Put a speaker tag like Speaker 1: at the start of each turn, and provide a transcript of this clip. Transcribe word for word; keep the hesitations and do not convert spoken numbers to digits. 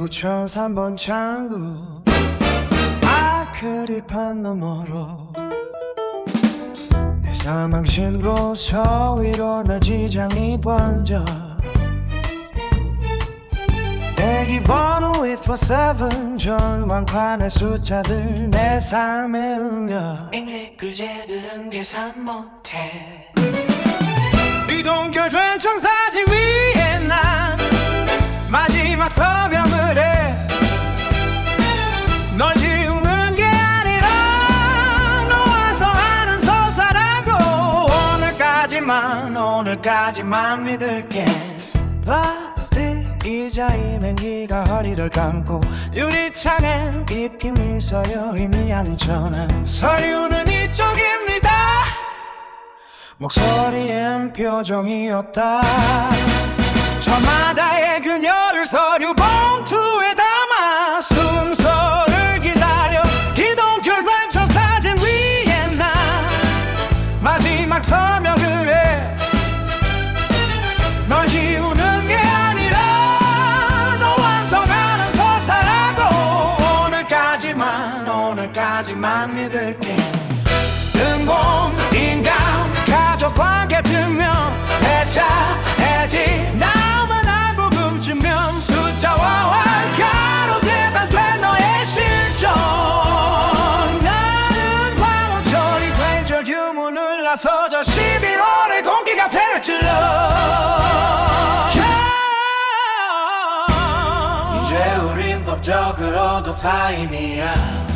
Speaker 1: 구천삼 번 창구 아크릴판 너머로 내 사망 신고서 위로 내 지장이 번져 대기번호 이백사십칠 전광판의 숫자들 내 삶에 울려
Speaker 2: 잉릭 글재들은 계산 못해
Speaker 1: 이동결 청사진 위에 난 마지막 서명을 해 널 지우는 게 아니라 너 완성하는 서사라고 오늘까지만 오늘까지만 믿을게 플라스틱 의자의 냉기가 허리를 감고 유리창엔 잎이 미소요 이미 아닌 전화 서류는 이쪽입니다 목소리엔 표정이었다 저마다의 균열을 서류 봉투에 담아 순서를 기다려 기동결 단청 사진 위에 나 마지막 서명을 해 널 지우는 게 아니라 너 완성하는 서사라고 오늘까지만 오늘까지만 믿을게 은공 인간 가족 관계 증명 해자 해지 나만 알고 금주면 숫자와 활가로 재반된 너의 실존 나는 바로 처리 되죠 유문을 나서져 십일월의 공기가 배를 찔러
Speaker 2: 이제 우린 법적으로도 타인이야